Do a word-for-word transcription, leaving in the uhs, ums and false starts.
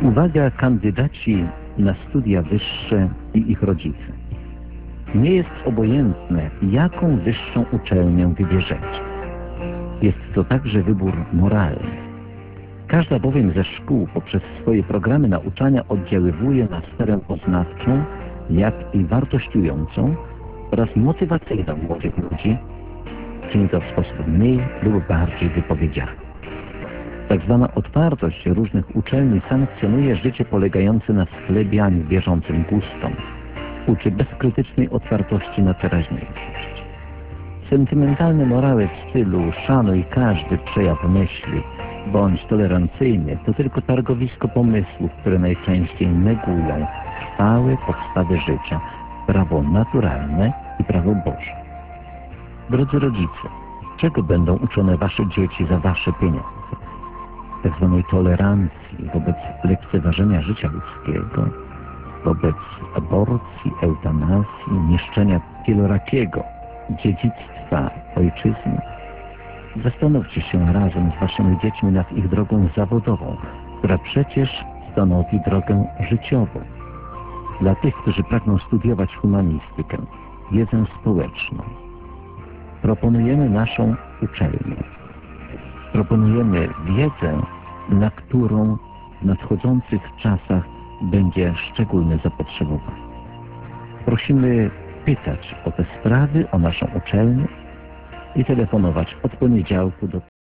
Uwaga, kandydaci na studia wyższe i ich rodzice. Nie jest obojętne, jaką wyższą uczelnię wybierzecie. Jest to także wybór moralny. Każda bowiem ze szkół poprzez swoje programy nauczania oddziaływuje na sferę poznawczą, jak i wartościującą oraz motywacyjną młodych ludzi, czyni to w sposób mniej lub bardziej wypowiedziany. Tak zwana otwartość różnych uczelni sankcjonuje życie polegające na sklebianiu bieżącym gustom. Uczy bezkrytycznej otwartości na teraźniejszość. Sentymentalne morały w stylu szanuj każdy przejaw myśli, bądź tolerancyjny, to tylko targowisko pomysłów, które najczęściej negują trwałe podstawy życia, prawo naturalne i prawo Boże. Drodzy rodzice, czego będą uczone wasze dzieci za wasze pieniądze? Tak zwanej tolerancji wobec lekceważenia życia ludzkiego, wobec aborcji, eutanazji, niszczenia wielorakiego dziedzictwa ojczyzny. Zastanówcie się razem z waszymi dziećmi nad ich drogą zawodową, która przecież stanowi drogę życiową. Dla tych, którzy pragną studiować humanistykę, wiedzę społeczną, proponujemy naszą uczelnię. Proponujemy wiedzę, na którą w nadchodzących czasach będzie szczególne zapotrzebowanie. Prosimy pytać o te sprawy, o naszą uczelnię i telefonować od poniedziałku do